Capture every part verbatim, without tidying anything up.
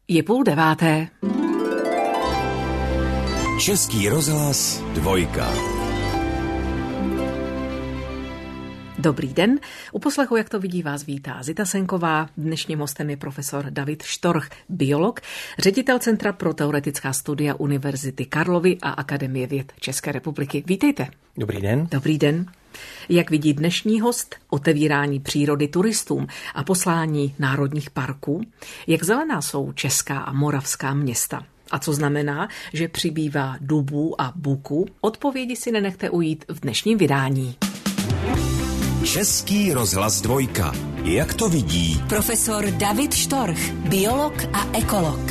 Je půl deváté. Český rozhlas dvojka. Dobrý den. U poslechu Jak to vidí vás vítá Zita Senková. Dnešním hostem je profesor David Štorch, biolog, ředitel Centra pro teoretická studia Univerzity Karlovy a Akademie věd České republiky. Vítejte. Dobrý den. Dobrý den. Jak vidí dnešní host, otevírání přírody turistům a poslání národních parků, jak zelená jsou česká a moravská města. A co znamená, že přibývá dubů a buků? Odpovědi si nenechte ujít v dnešním vydání. Český rozhlas dvojka. Jak to vidí profesor David Štorch, biolog a ekolog.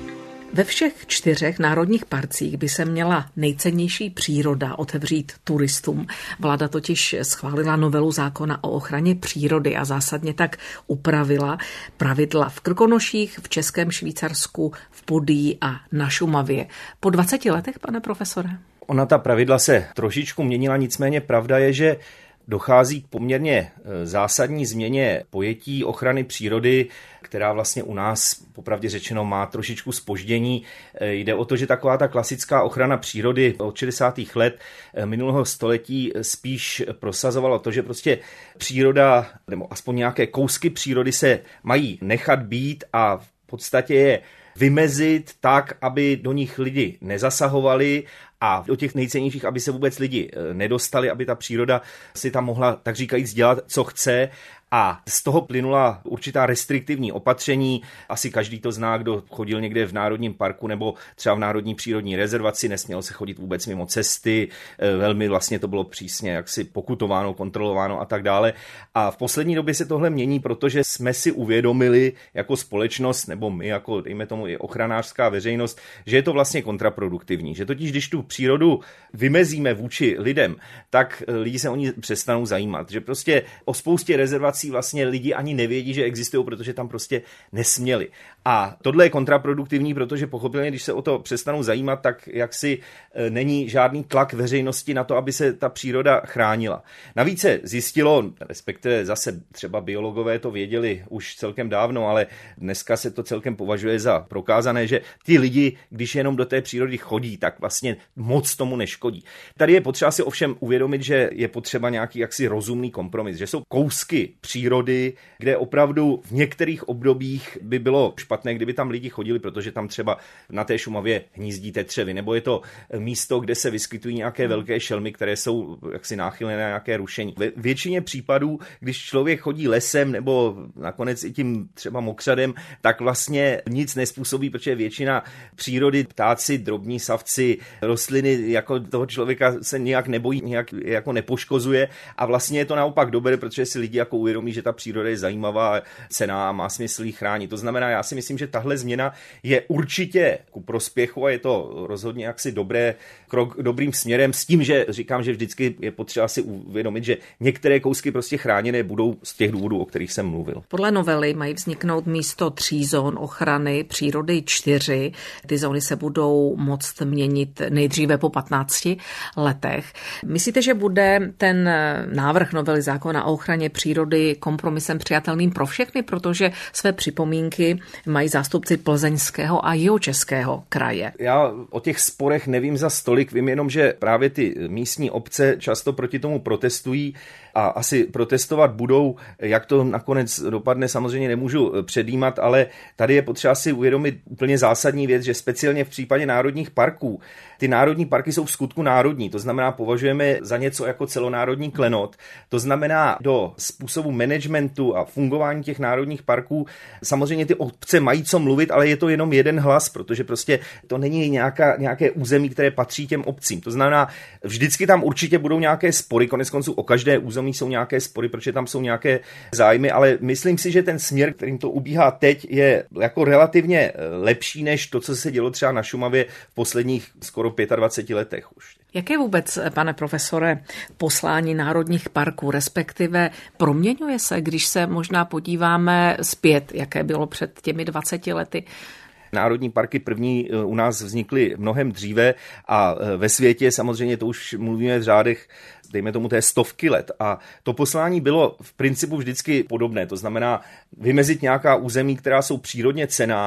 Ve všech čtyřech národních parcích by se měla nejcennější příroda otevřít turistům. Vláda totiž schválila novelu zákona o ochraně přírody a zásadně tak upravila pravidla v Krkonoších, v Českém Švýcarsku, v Podyjí a na Šumavě. Po dvaceti letech, pane profesore? Ona ta pravidla se trošičku měnila, nicméně pravda je, že dochází k poměrně zásadní změně pojetí ochrany přírody, která vlastně u nás, popravdě řečeno, má trošičku zpoždění. Jde o to, že taková ta klasická ochrana přírody od šedesátých let minulého století spíš prosazovala to, že prostě příroda, nebo aspoň nějaké kousky přírody se mají nechat být a v podstatě je vymezit tak, aby do nich lidi nezasahovali a do těch nejcennějších, aby se vůbec lidi nedostali, aby ta příroda si tam mohla, tak říkajíc, dělat, co chce. A z toho plynula určitá restriktivní opatření. Asi každý to zná, kdo chodil někde v národním parku nebo třeba v národní přírodní rezervaci, nesmělo se chodit vůbec mimo cesty, velmi vlastně to bylo přísně jaksi pokutováno, kontrolováno a tak dále. A v poslední době se tohle mění, protože jsme si uvědomili jako společnost, nebo my jako, dejme tomu, i ochranářská veřejnost, že je to vlastně kontraproduktivní. Že totiž, když tu přírodu vymezíme vůči lidem, tak lidi se o ní přestanou zajímat. Že prostě o spoustě rezervací vlastně lidi ani nevědí, že existují, protože tam prostě nesměli. A tohle je kontraproduktivní, protože pochopitelně, když se o to přestanou zajímat, tak jaksi není žádný tlak veřejnosti na to, aby se ta příroda chránila. Navíc se zjistilo, respektive zase třeba biologové to věděli už celkem dávno, ale dneska se to celkem považuje za prokázané, že ty lidi, když jenom do té přírody chodí, tak vlastně moc tomu neškodí. Tady je potřeba si ovšem uvědomit, že je potřeba nějaký jaksi rozumný kompromis, že jsou kousky přírody, kde opravdu v některých obdobích by bylo špatné, kdyby tam lidi chodili, protože tam třeba na té Šumavě hnízdí tetřevy, nebo je to místo, kde se vyskytují nějaké velké šelmy, které jsou jaksi náchylné na nějaké rušení. Ve většině případů, když člověk chodí lesem nebo nakonec i tím třeba mokřadem, tak vlastně nic nespůsobí, protože většina přírody, ptáci, drobní savci, rostliny jako toho člověka se nějak nebojí, nějak jako nepoškozuje a vlastně je to naopak dobré, protože si lidi jako uvědomí, že ta příroda je zajímavá, cenná a má smysl ji chránit. To znamená, já si myslím, že tahle změna je určitě ku prospěchu a je to rozhodně jaksi dobré krok dobrým směrem s tím, že říkám, že vždycky je potřeba si uvědomit, že některé kousky prostě chráněné budou z těch důvodů, o kterých jsem mluvil. Podle novely mají vzniknout místo tří zón ochrany přírody čtyři. Ty zóny se budou moct měnit nejdříve po patnácti letech. Myslíte, že bude ten návrh novely zákona o ochraně přírody kompromisem přijatelným pro všechny, protože své připomínky mají zástupci Plzeňského a Jihočeského kraje? Já o těch sporech nevím za stolik, vím jenom, že právě ty místní obce často proti tomu protestují a asi protestovat budou. Jak to nakonec dopadne, samozřejmě nemůžu předjímat, ale tady je potřeba si uvědomit úplně zásadní věc, že speciálně v případě národních parků, ty národní parky jsou v skutku národní, to znamená považujeme za něco jako celonárodní klenot, to znamená do způsobu managementu a fungování těch národních parků samozřejmě ty obce mají co mluvit, ale je to jenom jeden hlas, protože prostě to není nějaká, nějaké území, které patří těm obcím. To znamená, vždycky tam určitě budou nějaké spory, konec konců o každé území jsou nějaké spory, protože tam jsou nějaké zájmy, ale myslím si, že ten směr, kterým to ubíhá teď, je jako relativně lepší než to, co se dělo třeba na Šumavě v posledních skoro dvaceti pěti letech už. Jaké vůbec, pane profesore, poslání národních parků, respektive proměňuje se, když se možná podíváme zpět, jaké bylo před těmi dvaceti lety? Národní parky první u nás vznikly mnohem dříve a ve světě samozřejmě to už mluvíme v řádech, dejme tomu té stovky let. A to poslání bylo v principu vždycky podobné. To znamená vymezit nějaká území, která jsou přírodně cenná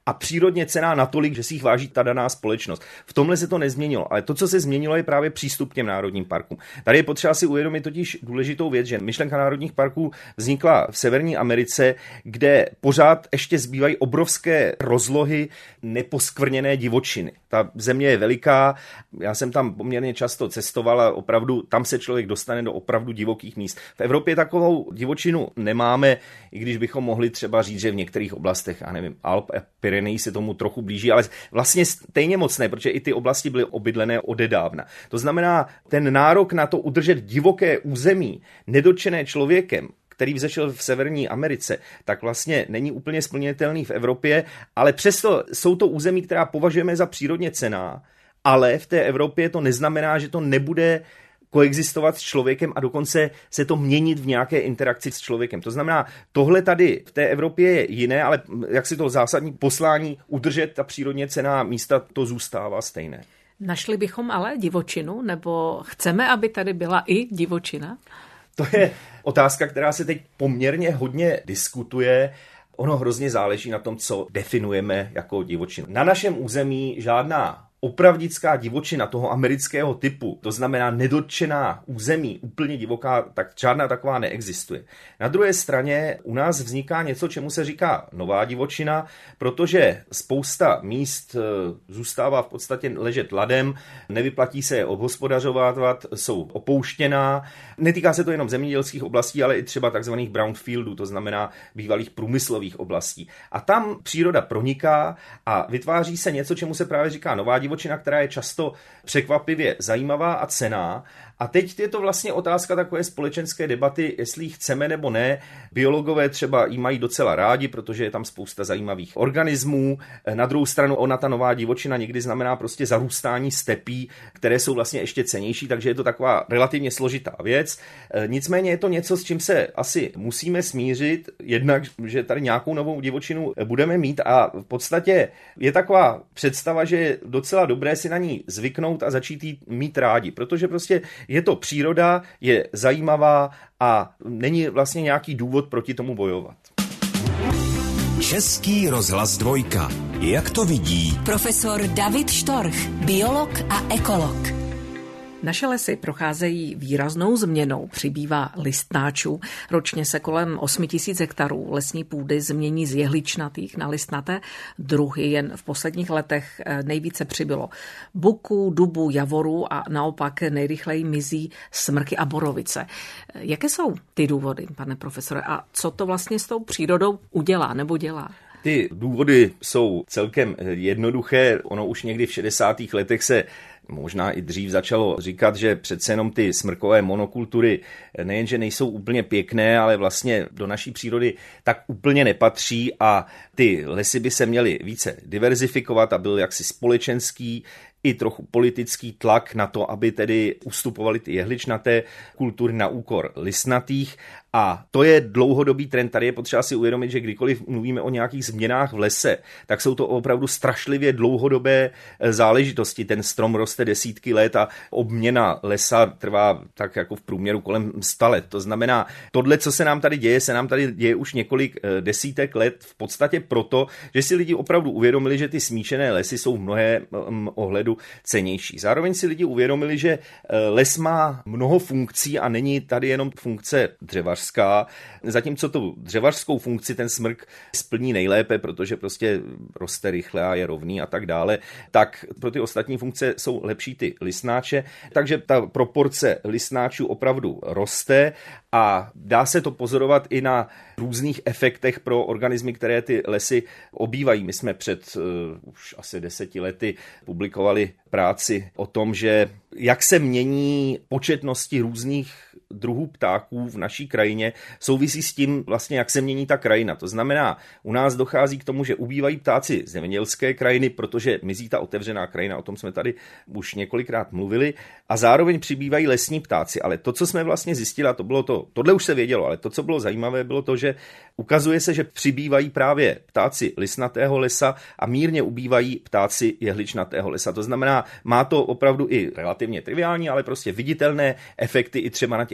a přírodně cenná natolik, že si jich váží ta daná společnost. V tomhle se to nezměnilo, ale to, co se změnilo, je právě přístup k těm národním parkům. Tady je potřeba si uvědomit totiž důležitou věc, že myšlenka národních parků vznikla v Severní Americe, kde pořád ještě zbývají obrovské rozlohy neposkvrněné divočiny. Ta země je veliká, já jsem tam poměrně často cestoval a opravdu tam se člověk dostane do opravdu divokých míst. V Evropě takovou divočinu nemáme, i když bychom mohli třeba říct, že v některých oblastech, já nevím, Alp a Pyrenejí se tomu trochu blíží, ale vlastně stejně moc ne, protože i ty oblasti byly obydlené odedávna. To znamená, ten nárok na to udržet divoké území, nedotčené člověkem, který vzešel v Severní Americe, tak vlastně není úplně splnitelný v Evropě, ale přesto jsou to území, která považujeme za přírodně cenná, ale v té Evropě to neznamená, že to nebude koexistovat s člověkem a dokonce se to měnit v nějaké interakci s člověkem. To znamená, tohle tady v té Evropě je jiné, ale jak si to zásadní poslání udržet ta přírodně cenná místa, to zůstává stejné. Našli bychom ale divočinu, nebo chceme, aby tady byla i divočina? To je otázka, která se teď poměrně hodně diskutuje. Ono hrozně záleží na tom, co definujeme jako divočinu. Na našem území žádná opravdická divočina toho amerického typu, to znamená nedotčená území, úplně divoká, tak žádná taková neexistuje. Na druhé straně u nás vzniká něco, čemu se říká nová divočina, protože spousta míst zůstává v podstatě ležet ladem, nevyplatí se je obhospodařovat, jsou opouštěná. Netýká se to jenom zemědělských oblastí, ale i třeba takzvaných brownfieldů, to znamená bývalých průmyslových oblastí. A tam příroda proniká a vytváří se něco, čemu se právě říká nová divočina, divočina, která je často překvapivě zajímavá a cenná. A teď je to vlastně otázka takové společenské debaty, jestli ji chceme nebo ne. Biologové třeba ji mají docela rádi, protože je tam spousta zajímavých organismů. Na druhou stranu ona, ta nová divočina, někdy znamená prostě zarůstání stepí, které jsou vlastně ještě cennější, takže je to taková relativně složitá věc. Nicméně je to něco, s čím se asi musíme smířit, jednak, že tady nějakou novou divočinu budeme mít a v podstatě je taková představa, že je docela dobré si na ní zvyknout a začít jí mít rádi, protože prostě je to příroda, je zajímavá a není vlastně nějaký důvod proti tomu bojovat. Český rozhlas Dvojka. Jak to vidí profesor David Štorch, biolog a ekolog. Naše lesy procházejí výraznou změnou, přibývá listnáčů. Ročně se kolem osm tisíc hektarů lesní půdy změní z jehličnatých na listnaté druhy. Jen v posledních letech nejvíce přibylo buků, dubů, javorů a naopak nejrychleji mizí smrky a borovice. Jaké jsou ty důvody, pane profesore, a co to vlastně s tou přírodou udělá nebo dělá? Ty důvody jsou celkem jednoduché. Ono už někdy v šedesátých letech se možná i dřív začalo říkat, že přece jenom ty smrkové monokultury nejenže nejsou úplně pěkné, ale vlastně do naší přírody tak úplně nepatří a ty lesy by se měly více diverzifikovat a byl jaksi společenský i trochu politický tlak na to, aby tedy ustupovaly ty jehličnaté kultury na úkor listnatých. A to je dlouhodobý trend. Tady je potřeba si uvědomit, že kdykoliv mluvíme o nějakých změnách v lese, tak jsou to opravdu strašlivě dlouhodobé záležitosti. Ten strom roste desítky let a obměna lesa trvá tak jako v průměru kolem sta let. To znamená, tohle, co se nám tady děje, se nám tady děje už několik desítek let v podstatě proto, že si lidi opravdu uvědomili, že ty smíšené lesy jsou v mnohé ohledu cennější. Zároveň si lidi uvědomili, že les má mnoho funkcí a není tady jenom funkce dřevařská, zatímco tu dřevařskou funkci ten smrk splní nejlépe, protože prostě roste rychle a je rovný a tak dále, tak pro ty ostatní funkce jsou lepší ty listnáče, takže ta proporce listnáčů opravdu roste a dá se to pozorovat i na různých efektech pro organismy, které ty lesy obývají. My jsme před uh, už asi deseti lety publikovali práci o tom, že jak se mění početnosti různých druhů ptáků v naší krajině, souvisí s tím vlastně, jak se mění ta krajina. To znamená, u nás dochází k tomu, že ubývají ptáci zemědělské krajiny, protože mizí ta otevřená krajina, o tom jsme tady už několikrát mluvili, a zároveň přibývají lesní ptáci. Ale to, co jsme vlastně zjistili, a to bylo to, tohle už se vědělo, ale to, co bylo zajímavé, bylo to, že ukazuje se, že přibývají právě ptáci listnatého lesa a mírně ubývají ptáci jehličnatého lesa. To znamená, má to opravdu i relativně triviální, ale prostě viditelné efekty i třeba na těch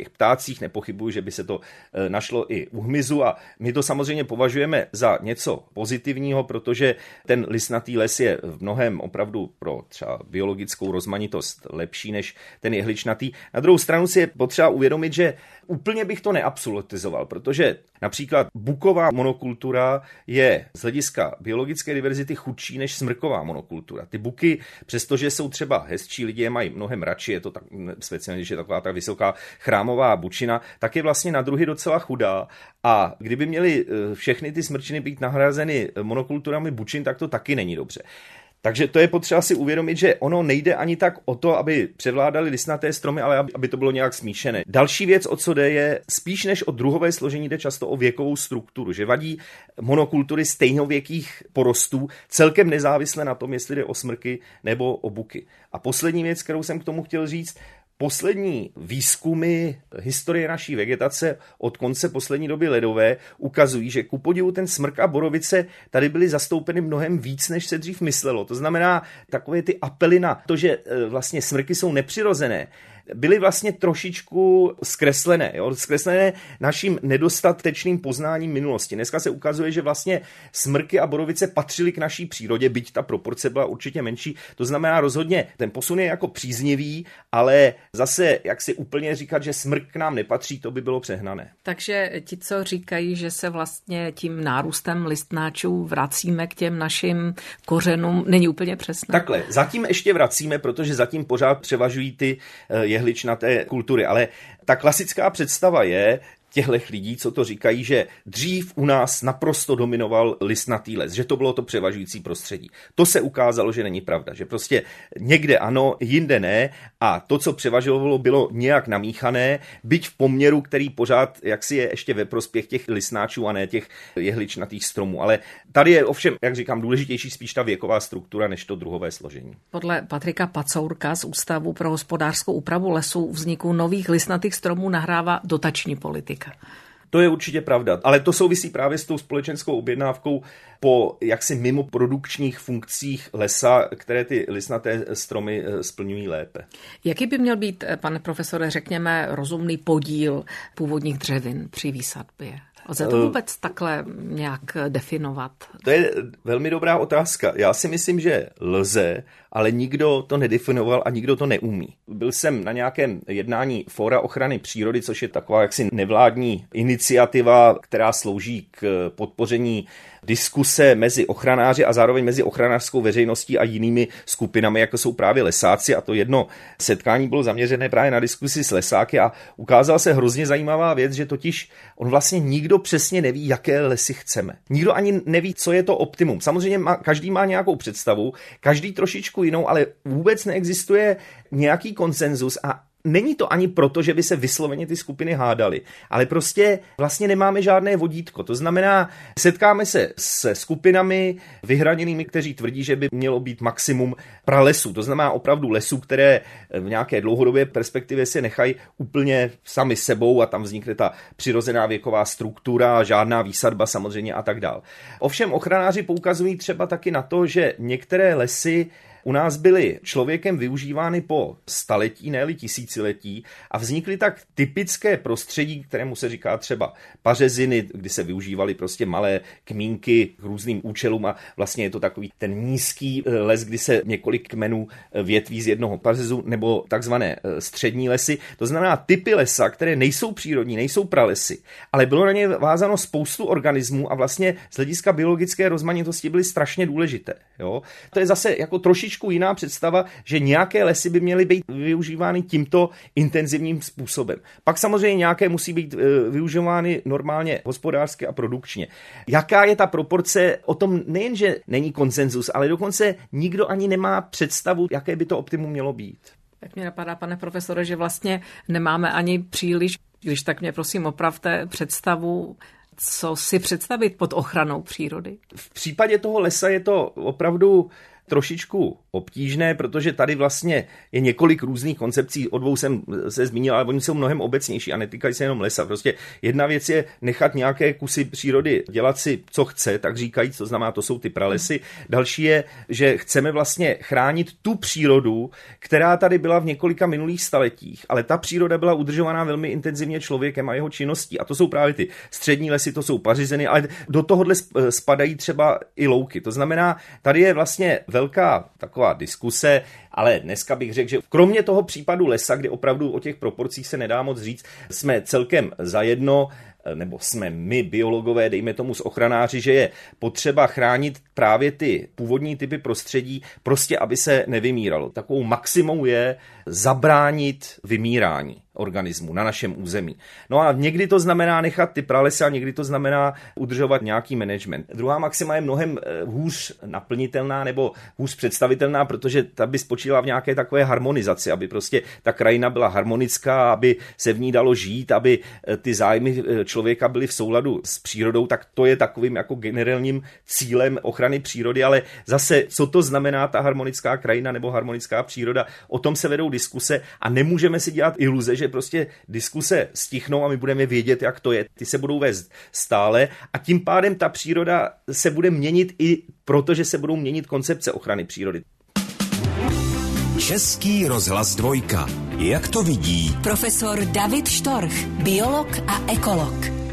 těch ptácích, nepochybuji, že by se to našlo i u hmyzu a my to samozřejmě považujeme za něco pozitivního, protože ten listnatý les je v mnohem opravdu pro třeba biologickou rozmanitost lepší než ten jehličnatý. Na druhou stranu si je potřeba uvědomit, že úplně bych to neabsolutizoval, protože například buková monokultura je z hlediska biologické diverzity chudší než smrková monokultura. Ty buky, přestože jsou třeba hezčí, lidi je mají mnohem radši, je to tak, speciálně, že je taková ta vysoká chrámová bučina, tak je vlastně na druhy docela chudá. A kdyby měly všechny ty smrčiny být nahrazeny monokulturami bučin, tak to taky není dobře. Takže to je potřeba si uvědomit, že ono nejde ani tak o to, aby převládaly listnaté stromy, ale aby to bylo nějak smíšené. Další věc, o co jde, je spíš než o druhové složení, jde často o věkovou strukturu, že vadí monokultury stejnověkých porostů, celkem nezávisle na tom, jestli jde o smrky nebo o buky. A poslední věc, kterou jsem k tomu chtěl říct, poslední výzkumy historie naší vegetace od konce poslední doby ledové ukazují, že ku podivu ten smrk a borovice tady byly zastoupeny mnohem víc, než se dřív myslelo. To znamená, takové ty apely na to, že vlastně smrky jsou nepřirozené, byly vlastně trošičku zkreslené, jo? zkreslené naším nedostatečným poznáním minulosti. Dneska se ukazuje, že vlastně smrky a borovice patřily k naší přírodě, byť ta proporce byla určitě menší. To znamená rozhodně, ten posun je jako příznivý, ale zase, jak si úplně říkat, že smrk k nám nepatří, to by bylo přehnané. Takže ti, co říkají, že se vlastně tím nárůstem listnáčů vracíme k těm našim kořenům, není úplně přesné. Takhle, zatím ještě vracíme, protože zatím pořád převažují ty jehličnaté kultury, ale ta klasická představa je těchto lidí, co to říkají, že dřív u nás naprosto dominoval listnatý les, že to bylo to převažující prostředí. To se ukázalo, že není pravda, že prostě někde ano, jinde ne a to, co převažovalo, bylo nějak namíchané, byť v poměru, který pořád jaksi je ještě ve prospěch těch listnáčů a ne těch jehličnatých stromů. Ale tady je ovšem, jak říkám, důležitější spíš ta věková struktura, než to druhové složení. Podle Patrika Pacourka z Ústavu pro hospodářskou úpravu lesů vzniku nových listnatých stromů nahrává dotační politika. To je určitě pravda, ale to souvisí právě s tou společenskou objednávkou po jaksi mimo produkčních funkcích lesa, které ty listnaté stromy splňují lépe. Jaký by měl být, pane profesore, řekněme, rozumný podíl původních dřevin při výsadbě? Lze to vůbec takhle nějak definovat? To je velmi dobrá otázka. Já si myslím, že lze, ale nikdo to nedefinoval a nikdo to neumí. Byl jsem na nějakém jednání Fóra ochrany přírody, což je taková jaksi nevládní iniciativa, která slouží k podpoření diskuse mezi ochranáři a zároveň mezi ochranářskou veřejností a jinými skupinami, jako jsou právě lesáci. A to jedno setkání bylo zaměřené právě na diskusi s lesáky a ukázala se hrozně zajímavá věc, že totiž on vlastně nikdo přesně neví, jaké lesy chceme. Nikdo ani neví, co je to optimum. Samozřejmě má, každý má nějakou představu, každý trošičku jinou, ale vůbec neexistuje nějaký konsenzus a není to ani proto, že by se vysloveně ty skupiny hádaly, ale prostě vlastně nemáme žádné vodítko. To znamená, setkáme se se skupinami vyhraněnými, kteří tvrdí, že by mělo být maximum pralesů. To znamená opravdu lesů, které v nějaké dlouhodobé perspektivě se nechají úplně sami sebou a tam vznikne ta přirozená věková struktura, žádná výsadba samozřejmě a tak dál. Ovšem ochranáři poukazují třeba taky na to, že některé lesy u nás byly člověkem využívány po staletí, ne-li tisíciletí a vznikly tak typické prostředí, kterému se říká třeba pařeziny, kdy se využívaly prostě malé kmínky k různým účelům a vlastně je to takový ten nízký les, kdy se několik kmenů větví z jednoho pařezu nebo takzvané střední lesy. To znamená typy lesa, které nejsou přírodní, nejsou pralesy, ale bylo na ně vázáno spoustu organismů a vlastně z hlediska biologické rozmanitosti byly strašně důležité. Jo? To je zase jako trošičku jiná představa, že nějaké lesy by měly být využívány tímto intenzivním způsobem. Pak samozřejmě nějaké musí být využívány normálně hospodářsky a produkčně. Jaká je ta proporce, o tom nejenže není konsenzus, ale dokonce nikdo ani nemá představu, jaké by to optimum mělo být. Tak mě napadá, pane profesore, že vlastně nemáme ani příliš, když tak mě prosím opravte, představu, co si představit pod ochranou přírody. V případě toho lesa je to opravdu trošičku obtížné, protože tady vlastně je několik různých koncepcí, o dvou jsem se zmínil, ale oni jsou mnohem obecnější a netýkají se jenom lesa. Prostě jedna věc je nechat nějaké kusy přírody dělat si, co chce, tak říkají, to znamená, to jsou ty pralesy. Další je, že chceme vlastně chránit tu přírodu, která tady byla v několika minulých staletích, ale ta příroda byla udržovaná velmi intenzivně člověkem a jeho činností. A to jsou právě ty střední lesy, to jsou pařizeny, ale do tohohle spadají třeba i louky. To znamená, tady je vlastně velká taková diskuse, ale dneska bych řekl, že kromě toho případu lesa, kdy opravdu o těch proporcích se nedá moc říct, jsme celkem zajedno, nebo jsme my biologové, dejme tomu z ochranáři, že je potřeba chránit právě ty původní typy prostředí, prostě aby se nevymíralo. Takovou maximou je zabránit vymírání organismů na našem území. No a někdy to znamená nechat ty pralesy a někdy to znamená udržovat nějaký management. Druhá maxima je mnohem hůř naplnitelná nebo hůř představitelná, protože ta by spočívala v nějaké takové harmonizaci, aby prostě ta krajina byla harmonická, aby se v ní dalo žít, aby ty zájmy člověka byly v souladu s přírodou, tak to je takovým jako generálním cílem ochrany přírody, ale zase, co to znamená ta harmonická krajina nebo harmonická příroda, o tom se vedou diskuse a nemůžeme si dělat iluze, že prostě diskuse stichnou a my budeme vědět, jak to je. Ty se budou vést stále a tím pádem ta příroda se bude měnit i proto, že se budou měnit koncepce ochrany přírody. Český rozhlas dvojka. Jak to vidí profesor David Štorch, biolog a ekolog.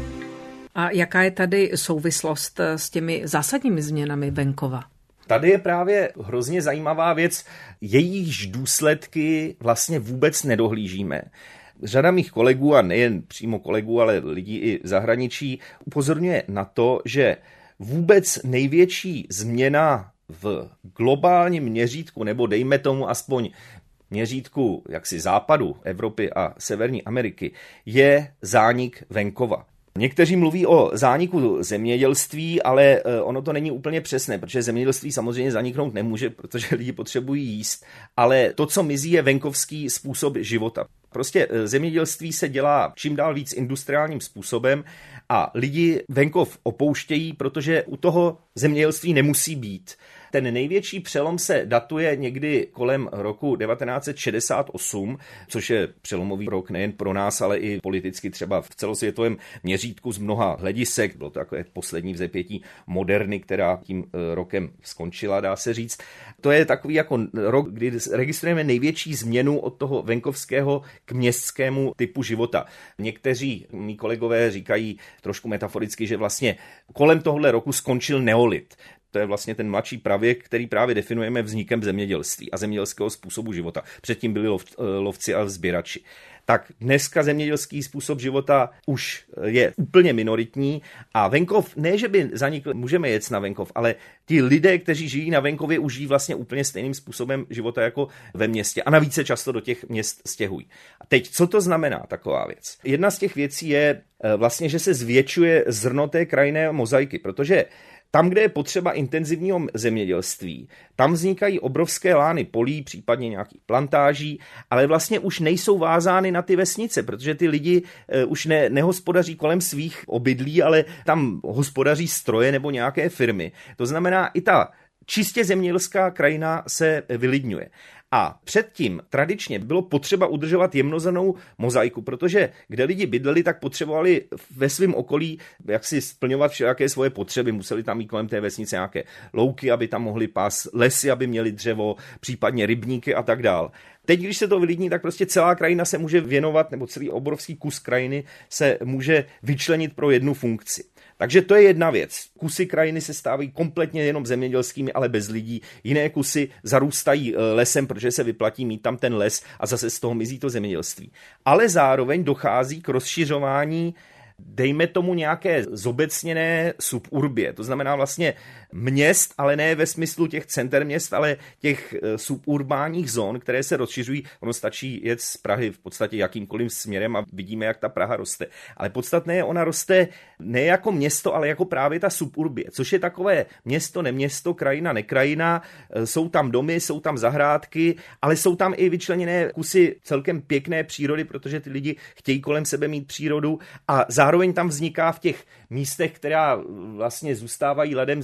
A jaká je tady souvislost s těmi zásadními změnami venkova? Tady je právě hrozně zajímavá věc, jejíž důsledky vlastně vůbec nedohlížíme. Řada mých kolegů, a nejen přímo kolegů, ale lidí i v zahraničí, upozorňuje na to, že vůbec největší změna v globálním měřítku, nebo dejme tomu aspoň měřítku jaksi západu Evropy a Severní Ameriky, je zánik venkova. Někteří mluví o zániku zemědělství, ale ono to není úplně přesné, protože zemědělství samozřejmě zaniknout nemůže, protože lidi potřebují jíst, ale to, co mizí, je venkovský způsob života. Prostě zemědělství se dělá čím dál víc industriálním způsobem a lidi venkov opouštějí, protože u toho zemědělství nemusí být. Ten největší přelom se datuje někdy kolem roku devatenáct set šedesát osm, což je přelomový rok nejen pro nás, ale i politicky třeba v celosvětovém měřítku z mnoha hledisek. Bylo to takové poslední vzepětí moderny, která tím rokem skončila, dá se říct. To je takový jako rok, kdy registrujeme největší změnu od toho venkovského k městskému typu života. Někteří mý kolegové říkají trošku metaforicky, že vlastně kolem tohohle roku skončil neolit. To je vlastně ten mladší pravěk, který právě definujeme vznikem zemědělství a zemědělského způsobu života. Předtím byli lov, lovci a sběrači. Tak dneska zemědělský způsob života už je úplně minoritní a venkov, ne že by zanikl, můžeme jet na venkov, ale ti lidé, kteří žijí na venkově, už žijí vlastně úplně stejným způsobem života jako ve městě a navíc se často do těch měst stěhují. A teď, co to znamená taková věc? Jedna z těch věcí je vlastně, že se zvětšuje zrno té krajinné mozaiky, protože tam, kde je potřeba intenzivního zemědělství, tam vznikají obrovské lány polí, případně nějakých plantáží, ale vlastně už nejsou vázány na ty vesnice, protože ty lidi už ne, nehospodaří kolem svých obydlí, ale tam hospodaří stroje nebo nějaké firmy. To znamená, i ta čistě zemědělská krajina se vylidňuje. A předtím tradičně bylo potřeba udržovat jemnozrnnou mozaiku, protože kde lidi bydleli, tak potřebovali ve svém okolí jak si splňovat všelijaké svoje potřeby. Museli tam mít kolem té vesnice nějaké louky, aby tam mohli pást lesy, aby měli dřevo, případně rybníky a tak dál. Teď, když se to vylidní, tak prostě celá krajina se může věnovat, nebo celý obrovský kus krajiny se může vyčlenit pro jednu funkci. Takže to je jedna věc. Kusy krajiny se stávají kompletně jenom zemědělskými, ale bez lidí. Jiné kusy zarůstají lesem, protože se vyplatí mít tam ten les a zase z toho mizí to zemědělství. Ale zároveň dochází k rozšiřování, dejme tomu nějaké zobecněné suburbie, to znamená vlastně měst, ale ne ve smyslu těch center měst, ale těch suburbánních zón, které se rozšiřují. Ono stačí jet z Prahy v podstatě jakýmkoliv směrem a vidíme, jak ta Praha roste. Ale podstatné je, ona roste ne jako město, ale jako právě ta suburbie, což je takové město, neměsto, krajina, nekrajina. Jsou tam domy, jsou tam zahrádky, ale jsou tam i vyčleněné kusy celkem pěkné přírody, protože ty lidi chtějí kolem sebe mít přírodu a zároveň tam vzniká v těch místech, která vlastně zůstávají ledem, vzniká ta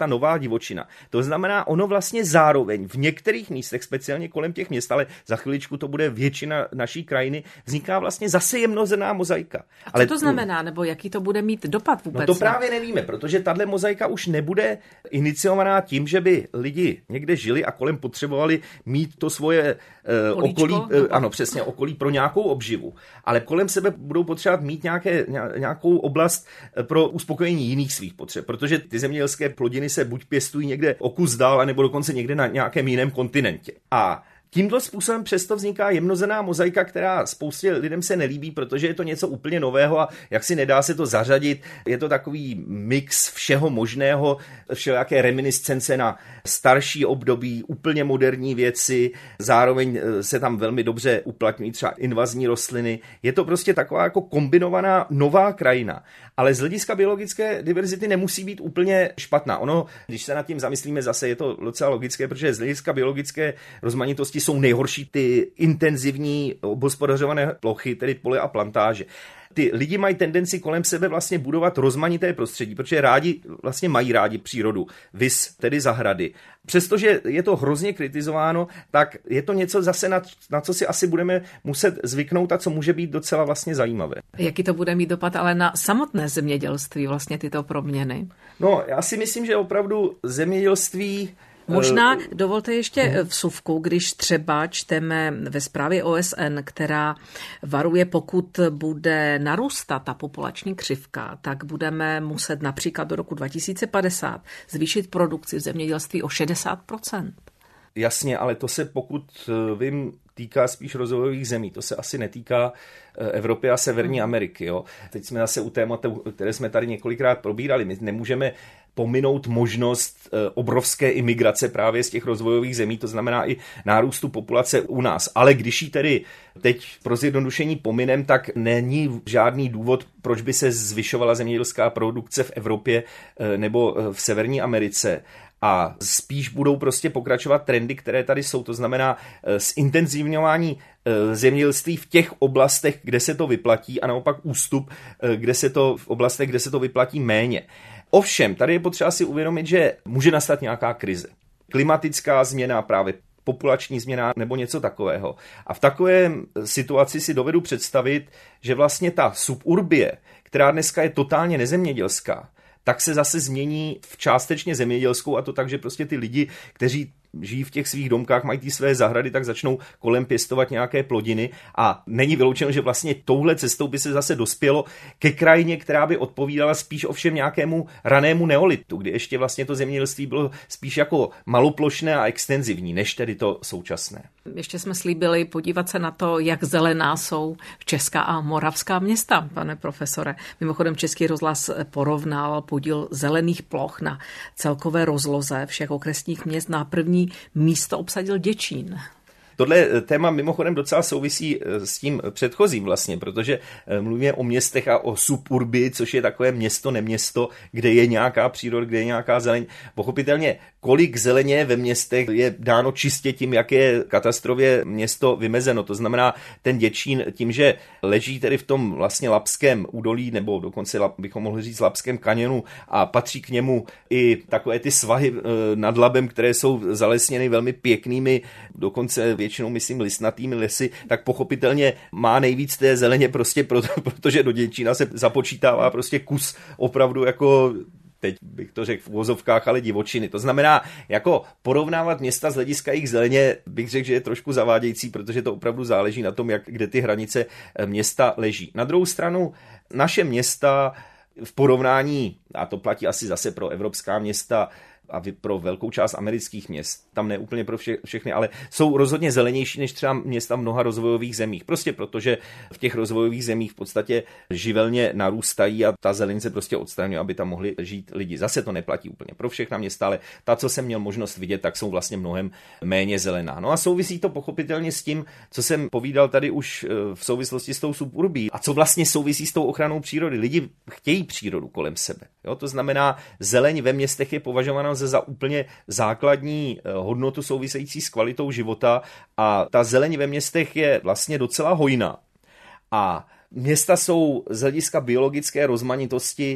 nová divočina. To znamená, ono vlastně zároveň v některých místech, speciálně kolem těch měst, ale za chviličku to bude většina naší krajiny, vzniká vlastně zase jemnozrnná mozaika. A co ale to znamená, nebo jaký to bude mít dopad vůbec? No to právě nevíme, protože tahle mozaika už nebude iniciovaná tím, že by lidi někde žili a kolem potřebovali mít to svoje uh, okolí, uh, ano přesně, okolí pro nějakou obživu, ale kolem sebe budou potřebovat mít nějaké, nějakou oblast pro uspokojení jiných svých potřeb, protože ty zemědělské plodiny se buď pěstují někde o kus dál, nebo dokonce někde na nějakém jiném kontinentě. A tímto způsobem přesto vzniká jemnozrnná mozaika, která spoustě lidem se nelíbí, protože je to něco úplně nového a jak si nedá se to zařadit. Je to takový mix všeho možného, všelijaké reminiscence na starší období, úplně moderní věci, zároveň se tam velmi dobře uplatňují třeba invazní rostliny. Je to prostě taková jako kombinovaná nová krajina. Ale z hlediska biologické diverzity nemusí být úplně špatná. Ono, když se nad tím zamyslíme, zase je to docela logické, protože z hlediska biologické rozmanitosti jsou nejhorší ty intenzivní obhospodařované plochy, tedy pole a plantáže. Ty lidi mají tendenci kolem sebe vlastně budovat rozmanité prostředí, protože rádi, vlastně mají rádi přírodu, vis tedy zahrady. Přestože je to hrozně kritizováno, tak je to něco zase, na, na co si asi budeme muset zvyknout a co může být docela vlastně zajímavé. Jaký to bude mít dopad ale na samotné zemědělství, vlastně tyto proměny? No, já si myslím, že opravdu zemědělství... Možná dovolte ještě vsuvku, když třeba čteme ve zprávě O S N, která varuje, pokud bude narůstat ta populační křivka, tak budeme muset například do roku dva tisíce padesát zvýšit produkci v zemědělství o šedesát procent. Jasně, ale to se, pokud vím, týká spíš rozvojových zemí. To se asi netýká Evropy a Severní Ameriky. Jo. Teď jsme zase u tématu, které jsme tady několikrát probírali. My nemůžeme pominout možnost obrovské imigrace právě z těch rozvojových zemí, to znamená i nárůstu populace u nás. Ale když ji tedy teď pro zjednodušení pominem, tak není žádný důvod, proč by se zvyšovala zemědělská produkce v Evropě nebo v Severní Americe. A spíš budou prostě pokračovat trendy, které tady jsou. To znamená zintenzivňování zemědělství v těch oblastech, kde se to vyplatí a naopak ústup, kde se to v oblastech, kde se to vyplatí méně. Ovšem, tady je potřeba si uvědomit, že může nastat nějaká krize. Klimatická změna, právě populační změna nebo něco takového. A v takové situaci si dovedu představit, že vlastně ta suburbie, která dneska je totálně nezemědělská, tak se zase změní v částečně zemědělskou, a to tak, že prostě ty lidi, kteří žijí v těch svých domkách, mají ty své zahrady, tak začnou kolem pěstovat nějaké plodiny a není vyloučeno, že vlastně touhle cestou by se zase dospělo ke krajině, která by odpovídala spíš ovšem nějakému ranému neolitu, kdy ještě vlastně to zemědělství bylo spíš jako maloplošné a extenzivní, než tedy to současné. Ještě jsme slíbili podívat se na to, jak zelená jsou česká a moravská města, pane profesore. Mimochodem Český rozhlas porovnal podíl zelených ploch na celkové rozloze všech okresních měst. Na první místo obsadil Děčín. Tohle téma mimochodem docela souvisí s tím předchozím vlastně, protože mluvíme o městech a o suburbii, což je takové město, neměsto, kde je nějaká příroda, kde je nějaká zeleň. Pochopitelně, kolik zeleně je ve městech, je dáno čistě tím, jak je katastrově město vymezeno. To znamená, ten Děčín tím, že leží tedy v tom vlastně Labském údolí, nebo dokonce bychom mohli říct Labském kaněnu a patří k němu i takové ty svahy nad Labem, které jsou zalesněny velmi pěknými, dokonce většinou, myslím, listnatými lesy, tak pochopitelně má nejvíc té zeleně prostě proto, protože do Děčína se započítává prostě kus opravdu jako, teď bych to řekl v uvozovkách, ale divočiny. To znamená, jako porovnávat města z hlediska jejich zeleně, bych řekl, že je trošku zavádějící, protože to opravdu záleží na tom, jak, kde ty hranice města leží. Na druhou stranu, naše města v porovnání, a to platí asi zase pro evropská města, a pro velkou část amerických měst, tam ne úplně pro vše, všechny, ale jsou rozhodně zelenější než třeba města v mnoha rozvojových zemích. Prostě protože v těch rozvojových zemích v podstatě živelně narůstají a ta zeleň se prostě odstraňuje, aby tam mohli žít lidi. Zase to neplatí úplně pro všechna města, ale ta, co jsem měl možnost vidět, tak jsou vlastně mnohem méně zelená. No a souvisí to pochopitelně s tím, co jsem povídal tady už v souvislosti s tou suburbí a co vlastně souvisí s tou ochranou přírody. Lidi chtějí přírodu kolem sebe. Jo? To znamená, zeleň ve městech je považována za úplně základní hodnotu související s kvalitou života a ta zeleň ve městech je vlastně docela hojná. A města jsou z hlediska biologické rozmanitosti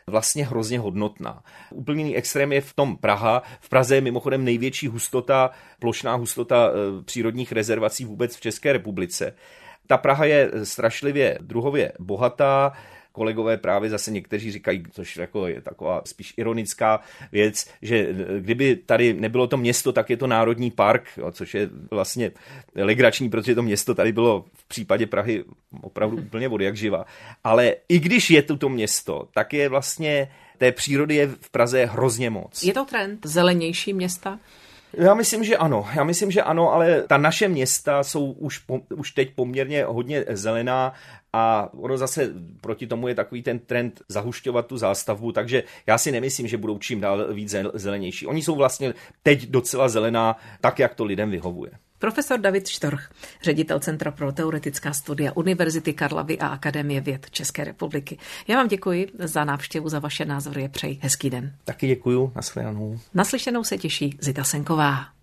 vlastně hrozně hodnotná. Úplný extrém je v tom Praha. V Praze je mimochodem největší hustota, plošná hustota přírodních rezervací vůbec v České republice. Ta Praha je strašlivě druhově bohatá. Kolegové právě zase někteří říkají, což jako je taková spíš ironická věc, že kdyby tady nebylo to město, tak je to národní park, jo, což je vlastně legrační, protože to město tady bylo v případě Prahy opravdu úplně od jak živa. Ale i když je to město, tak je vlastně té přírody je v Praze hrozně moc. Je to trend zelenější města? Já myslím, že ano. Já myslím, že ano, ale ta naše města jsou už, po, už teď poměrně hodně zelená a ono zase proti tomu je takový ten trend zahušťovat tu zástavbu, takže já si nemyslím, že budou čím dál víc zelenější. Oni jsou vlastně teď docela zelená, tak jak to lidem vyhovuje. Profesor David Štorch, ředitel Centra pro teoretická studia Univerzity Karlovy a Akademie věd České republiky. Já vám děkuji za návštěvu, za vaše názory, přeji hezký den. Taky děkuju, nashledanou. Naslyšenou se těší Zita Senková.